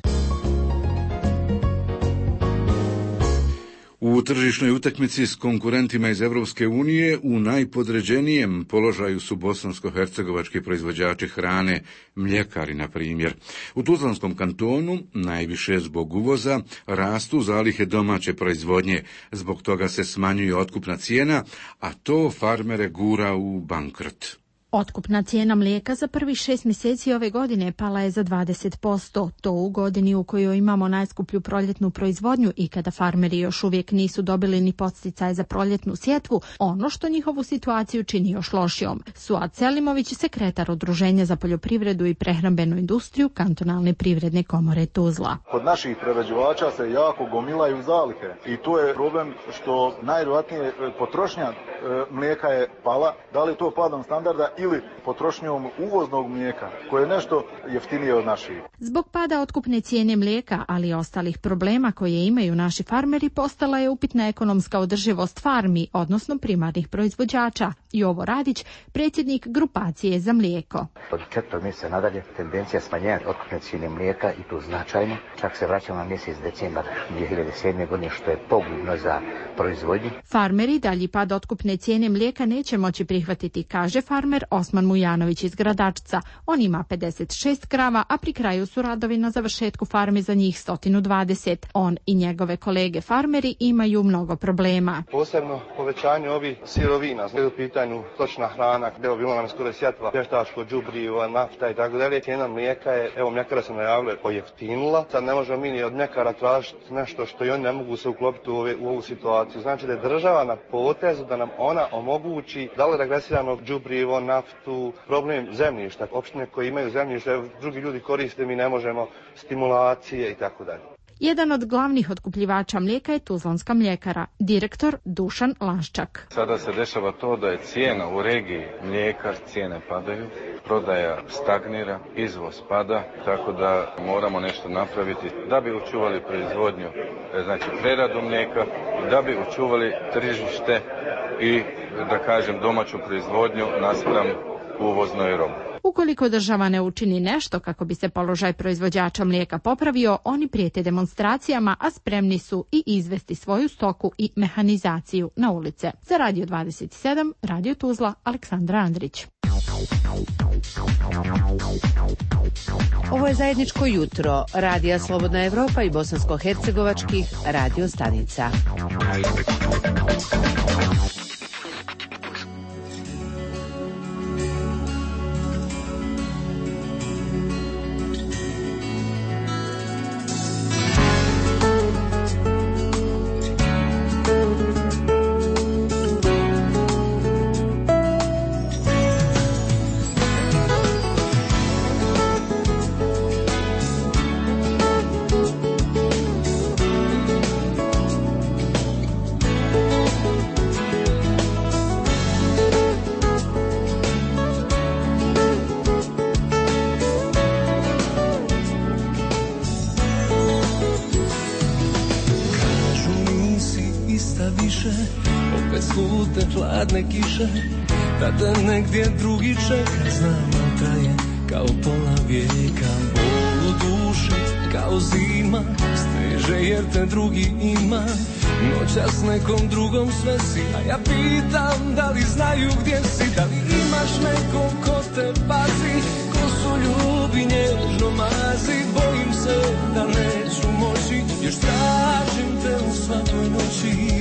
U tržišnoj utakmici s konkurentima iz Evropske unije u najpodređenijem položaju su bosansko-hercegovački proizvođači hrane, mljekari na primjer. U Tuzlanskom kantonu, najviše zbog uvoza, rastu zalihe domaće proizvodnje, zbog toga se smanjuje otkupna cijena, a to farmere gura u bankrot. Otkupna cijena mlijeka za prvih 6 mjeseci ove godine pala je za 20%. To u godini u kojoj imamo najskuplju proljetnu proizvodnju i kada farmeri još uvijek nisu dobili ni podsticaj za proljetnu sjetvu, ono što njihovu situaciju čini još lošijom. Suad Selimović, sekretar Udruženja za poljoprivredu i prehrambenu industriju Kantonalne privredne komore Tuzla. Kod naših prerađivača se jako gomilaju zalihe i to je problem što najvjerojatnije potrošnja mlijeka je pala. Da li je to padom standarda ili potrošnjom uvoznog mlijeka, koje je nešto jeftinije od naših. Zbog pada otkupne cijene mlijeka, ali i ostalih problema koje imaju naši farmeri, postala je upitna ekonomska održivost farmi, odnosno primarnih proizvođača. Jovo Radić, predsjednik grupacije za mlijeko. Od 4. mjeseca nadalje tendencija smanjenja otkupne cijene mlijeka i to značajno. Čak se vraćamo na mjesec decembar 2007. godine, što je pogubno za proizvodnju. Farmeri dalji pad otkupne cijene mlijeka neće moći prihvatiti, kaže farmer Osman Mujanović iz Gradačca. On ima 56 krava, a pri kraju su radovi na završetku farme za njih 120. On i njegove kolege farmeri imaju mnogo problema. Posebno povećanje ovih sirovina, u pitanju stočna hrana, bilo nam skoro sjetva, vještačko đubrivo, nafta i tako dalje. Cijena mlijeka je, evo mljekara se najavile, pojeftinila. Sad ne možemo mi ni od mljekara tražiti nešto što i oni ne mogu se uklopiti u ovu situaciju. Znači da je država na potezu da nam ona omogući da li regresirano đubrivo, naftu, problem zemljišta. Opštine koje imaju zemljište, drugi ljudi koriste, mi ne možemo, stimulacije i tako dalje. Jedan od glavnih otkupljivača mlijeka je Tuzlanska mljekara, direktor Dušan Laščak. Sada se dešava to da je cijena u regiji mlijeka, cijene padaju, prodaja stagnira, izvoz pada, tako da moramo nešto napraviti da bi očuvali proizvodnju, znači preradu mlijeka, da bi očuvali tržište i, da kažem, domaću proizvodnju naspram uvoznoj robi. Ukoliko država ne učini nešto kako bi se položaj proizvođača mlijeka popravio, oni prijete demonstracijama, a spremni su i izvesti svoju stoku i mehanizaciju na ulice. Za Radio 27, Radio Tuzla, Aleksandra Andrić. Ovo je zajedničko jutro Radija Slobodna Evropa i bosansko-hercegovačkih radio stanica. Tada negdje drugi čeka, znam, al traje kao pola vijeka. Bol u duši kao zima, steže jer te drugi ima. Noćas nekom drugom sve si, a ja pitam da li znaju gdje si. Da li imaš nekog ko te pazi, ko su ljubi nježno mazi. Bojim se da neću moći, još tražim te u svakoj noći.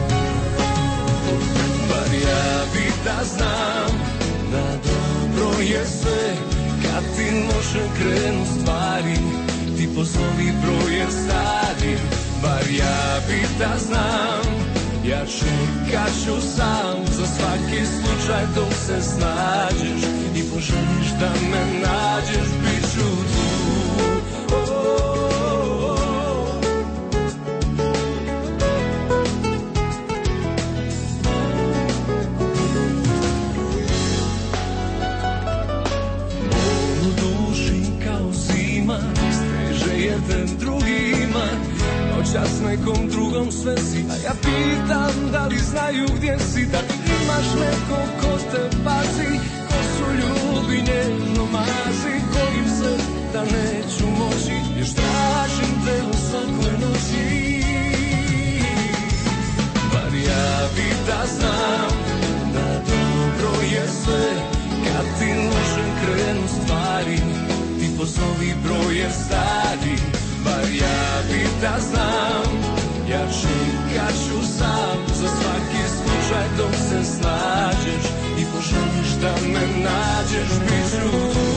Bar ja bi da znam da dobro je sve, kad ti loše krenu stvari, ti pozovi broj stari. Bar ja bi da znam, ja čekat ću sam za svaki slučaj dok se snađeš i poželiš da me nađeš, bit ću tu. Noćas nekom drugom sve si, a ja pitam da li znaju gdje si. Da li imaš nekog ko te pazi, ko su ljubi nježno mazi. Bojim se da neću moći, još tražim te u svakoj noći. Bar ja bi da znam da dobro je sve, kad ti loše krenu stvari, ti pozovi broj stari. Bar ja bi da znam, ja čekat ću sam za svaki slučaj dok se snađeš i poželiš da me nađeš, bit ću tu.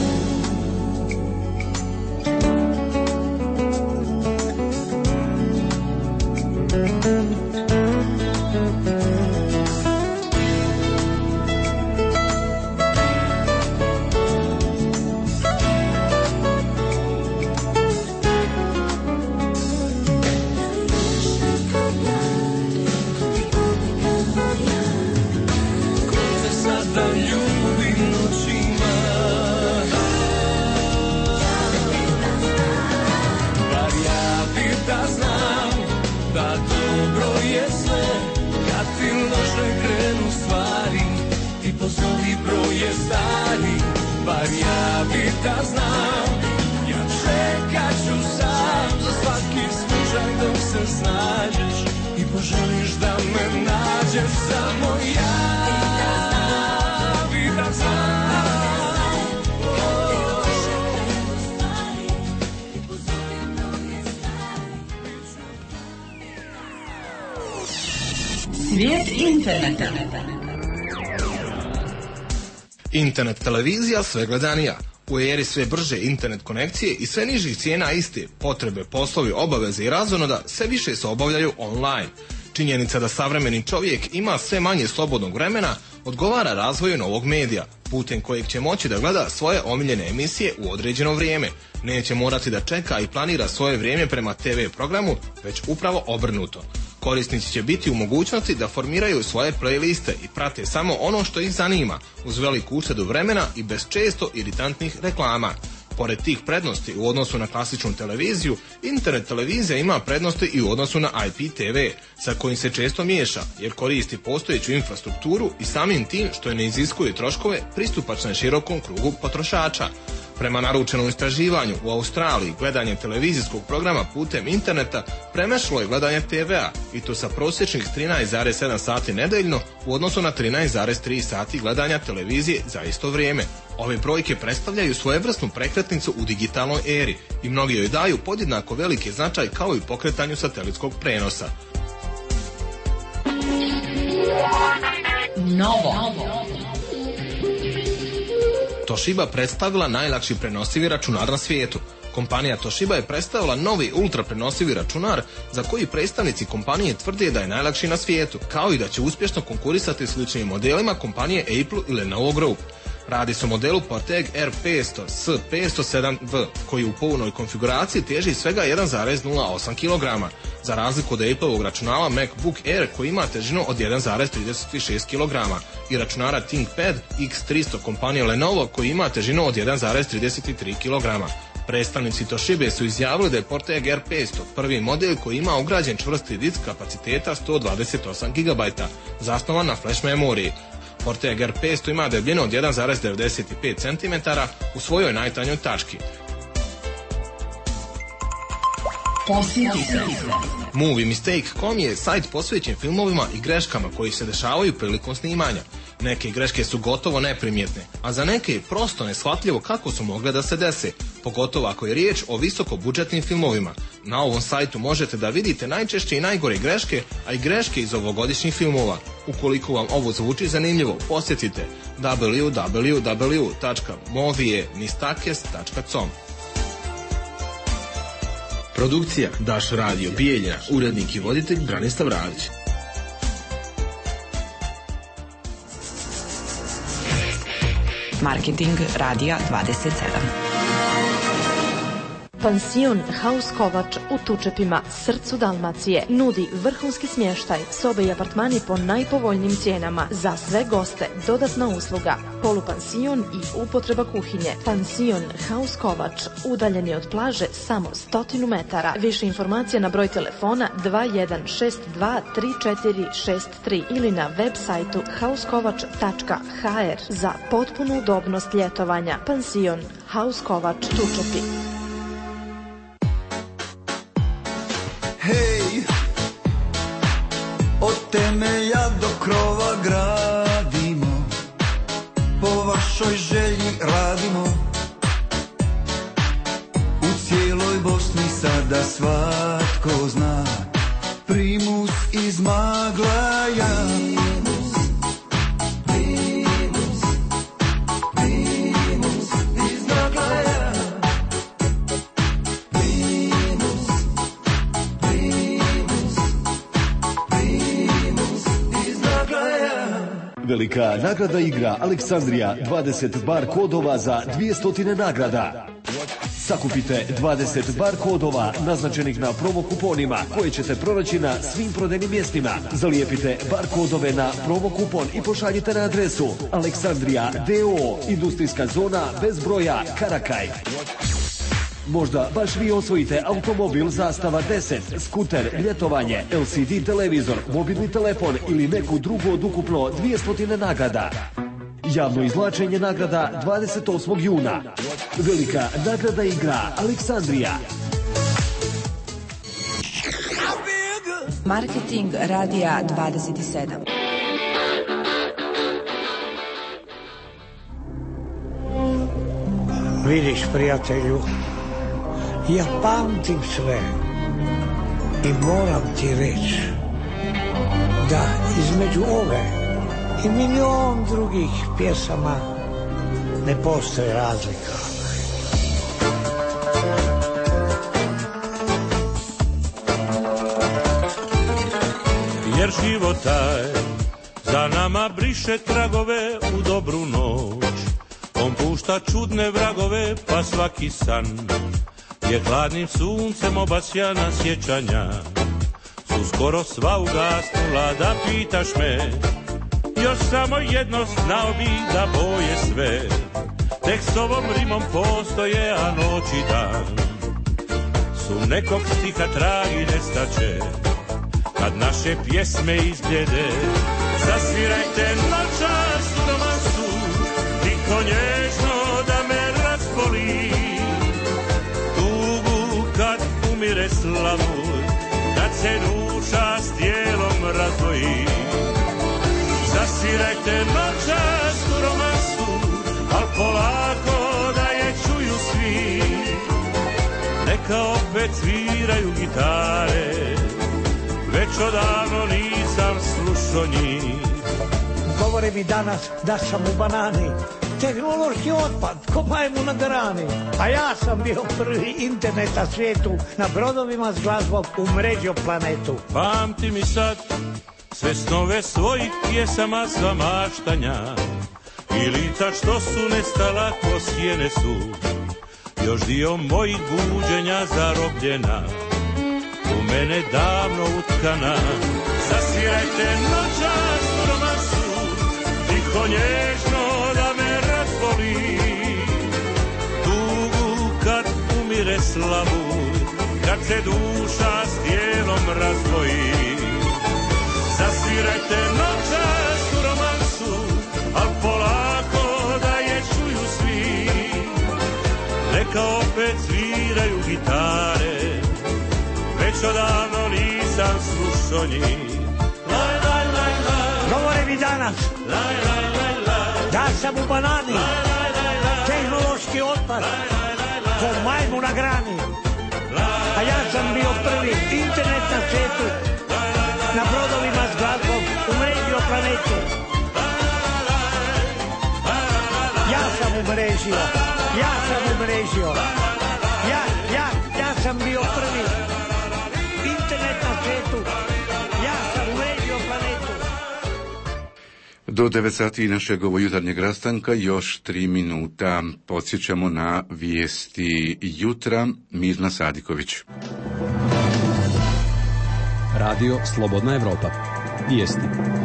Svijet interneta. Internet televizija sve gledanija. U eri sve brže internet konekcije i sve nižih cijena iste, potrebe, poslovi, obaveze i razonoda sve više se obavljaju online. Činjenica da savremeni čovjek ima sve manje slobodnog vremena odgovara razvoju novog medija, putem kojeg će moći da gleda svoje omiljene emisije u određeno vrijeme. Neće morati da čeka i planira svoje vrijeme prema TV programu, već upravo obrnuto. Korisnici će biti u mogućnosti da formiraju svoje playliste i prate samo ono što ih zanima, uz veliku uštedu vremena i bez često iritantnih reklama. Pored tih prednosti u odnosu na klasičnu televiziju, internet televizija ima prednosti i u odnosu na IPTV, sa kojim se često miješa, jer koristi postojeću infrastrukturu i samim tim što ne iziskuje troškove pristupačne širokom krugu potrošača. Prema naručenom istraživanju, u Australiji gledanje televizijskog programa putem interneta premašilo je gledanje TV-a i to sa prosječnih 13,7 sati nedeljno u odnosu na 13,3 sati gledanja televizije za isto vrijeme. Ove brojke predstavljaju svojevrsnu prekretnicu u digitalnoj eri i mnogi joj daju podjednako veliki značaj kao i pokretanju satelitskog prenosa. Novo. Toshiba predstavila najlakši prenosivi računar na svijetu. Kompanija Toshiba je predstavila novi ultra prenosivi računar za koji predstavnici kompanije tvrde da je najlakši na svijetu, kao i da će uspješno konkurisati sličnim modelima kompanije Apple ili Lenovo Group. Radi se o modelu Porteg R500 s 507V koji u polovnoj konfiguraciji teži svega 1,08 kg, za razliku od Appleovog računala MacBook Air koji ima težinu od 1,36 kg i računara ThinkPad X300 kompanije Lenovo koji ima težinu od 1,33 kg. Predstavnici Toshibe su izjavili da je Porteg R500 prvi model koji ima ugrađen čvrsti disk kapaciteta 128 GB, zasnovan na flash memoriji. Porteg R500 ima debljinu od 1,95 cm u svojoj najtanjoj tački. MovieMistake.com je sajt posvećen filmovima i greškama koji se dešavaju prilikom snimanja. Neke greške su gotovo neprimjetne, a za neke je prosto neshvatljivo kako su mogle da se dese, pogotovo ako je riječ o visokobudžetnim filmovima. Na ovom sajtu možete da vidite najčešće i najgore greške, a i greške iz ovogodišnjih filmova. Ukoliko vam ovo zvuči zanimljivo, posjetite www.movijemistakes.com. Produkcija Daš Radio Bijeljina, urednik i voditelj Branislav Radić. Marketing Radija 27. Pansion Haus Kovač u Tučepima, srcu Dalmacije, nudi vrhunski smještaj, sobe i apartmani po najpovoljnijim cijenama. Za sve goste dodatna usluga, polupansion i upotreba kuhinje. Pansion Haus Kovač, udaljen je od plaže samo 100 metara. Više informacija na broj telefona 21623463 ili na web sajtu hauskovač.hr. Za potpunu udobnost ljetovanja. Pansion Haus Kovač, Tučepi. Hej, od temelja do krova gradimo, po vašoj želji radimo. U cijeloj Bosni sada svatko zna primus iz Maglaja. Velika nagrada igra Aleksandrija, 20 bar kodova za 200 nagrada. Sakupite 20 bar kodova naznačenih na promo kuponima koje ćete pronaći na svim prodajnim mjestima. Zalijepite bar kodove na promo kupon i pošaljite na adresu Aleksandrija DO, industrijska zona bez broja, Karakaj. Možda baš vi osvojite automobil Zastava 10, skuter, ljetovanje, LCD televizor, mobilni telefon ili neku drugu od ukupno 200 nagrada. Javno izvlačenje nagrada 28. juna. Velika nagrada igra Aleksandrija. Marketing Radija 27. Vidiš, prijatelju, ja pamtim sve i moram ti reći da između ove i milion drugih pjesama ne postoji razlika. Jer život taj za nama briše tragove u dobru noć. On pušta čudne vragove pa svaki san je hladnim suncem obasjana sjećanja. Su skoro sva ugasnula, da pitaš me, još samo jedno znao bi da boje sve. Tek s ovom rimom postoje, a noć i dan su nekog stiha tragi nestaće. Kad naše pjesme izbljede, zasvirajte noćas romansu, tiko nježno da me raspoli. svirajte noćasku romansu, al polako da je čuju svi. Neka opet sviraju gitare, već odavno nisam slušao njih. Govore mi danas da sam u banani, tehnološki otpad, ko majmu na grani. A ja sam bio prvi internet na svijetu, na brodovima s glazbom umrežio planetu. Pamti mi sad sve snove svojih pjesama za maštanja, i lica što su nestala ko sjene su još dio mojih buđenja zarobljena, u mene davno utkana. Zasvirajte noćasku romansu, tiho nježno da me razboli, tugu kad umire slavu, kad se duša s tijelom razdvoji. Zasvirajte noćasku romansu, al polako da je čuju svi. Neka opet sviraju gitare, već odavno nisam slušao njih. Govore mi danas da sam u banani, tehnološki otpad, ko majmu na grani. A ja sam bio prvi internet na svijetu, na brodovima s glazbom umrežio planetu. Ja sam umrežio, ja sam bio prvi internet na svijetu, ja sam umrežio planetu. Do 9 sati našeg ovo jutarnjeg rastanka još 3 minuta. Podsjećamo na vijesti jutra. Mirna Sadiković. Radio Slobodna Evropa. Vijesti.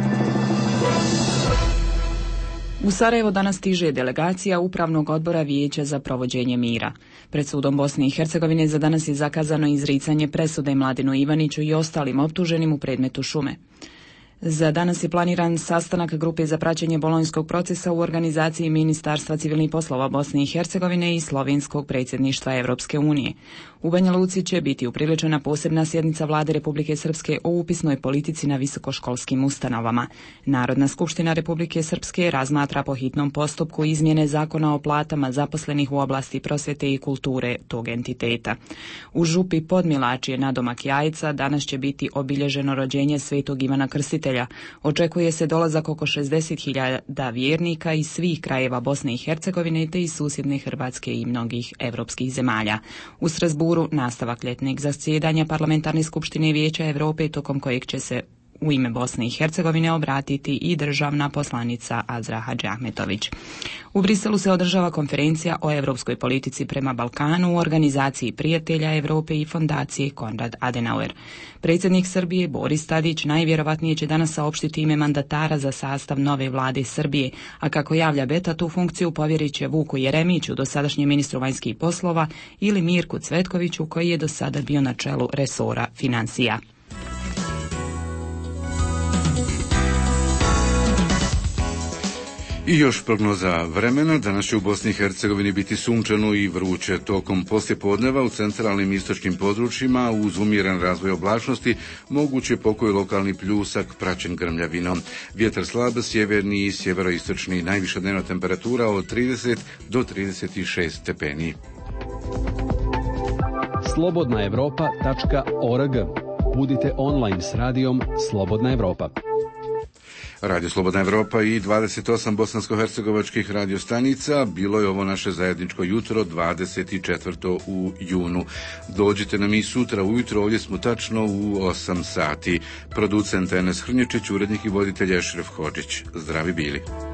U Sarajevo danas stiže delegacija Upravnog odbora Vijeća za provođenje mira. Pred sudom Bosne i Hercegovine za danas je zakazano izricanje presude Mladinu Ivaniću i ostalim optuženim u predmetu šume. Za danas je planiran sastanak grupe za praćenje bolonjskog procesa u organizaciji Ministarstva civilnih poslova Bosne i Hercegovine i Slovenskog predsjedništva Evropske unije. U Banja Luci će biti upriličena posebna sjednica Vlade Republike Srpske o upisnoj politici na visokoškolskim ustanovama. Narodna skupština Republike Srpske razmatra po hitnom postupku izmjene zakona o platama zaposlenih u oblasti prosvjete i kulture tog entiteta. U župi Podmilačije nadomak Jajca danas će biti obilježeno rođenje Svetog Ivana Krstitelja. Očekuje se dolazak oko 60.000 vjernika iz svih krajeva Bosne i Hercegovine te iz susjedne Hrvatske i mnogih evropskih zemalja. U Strasburu nastavak ljetnog zasjedanja Parlamentarne skupštine Vijeća Europe, tokom kojeg će se u ime Bosne i Hercegovine obratiti i državna poslanica Azra Hadžiahmetović. U Briselu se održava konferencija o europskoj politici prema Balkanu u organizaciji Prijatelja Europe i fondacije Konrad Adenauer. Predsjednik Srbije Boris Tadić najvjerovatnije će danas saopštiti ime mandatara za sastav nove vlade Srbije, a kako javlja Beta, tu funkciju povjerit će Vuku Jeremiću, dosadašnjem ministru vanjskih poslova, ili Mirku Cvetkoviću, koji je do sada bio na čelu resora financija. I još prognoza vremena. Danas će u Bosni i Hercegovini biti sunčano i vruće. Tokom poslijepodneva u centralnim i istočnim područjima uz umjeren razvoj oblačnosti moguće pokoj lokalni pljusak praćen grmljavinom. Vjetar slab, sjeverni i sjeveroistočni, najviša dnevna temperatura od 30 do 36 stepeni. slobodnaevropa.org. Budite online s radijom Slobodna Evropa. Radio Slobodna Evropa i 28 bosansko-hercegovačkih radiostanica. Bilo je ovo naše zajedničko jutro 24. u junu. Dođite nam i sutra ujutro, ovdje smo tačno u 8 sati. Producent Enes Hrnječić, urednik i voditelj Ešref Hodžić. Zdravi bili.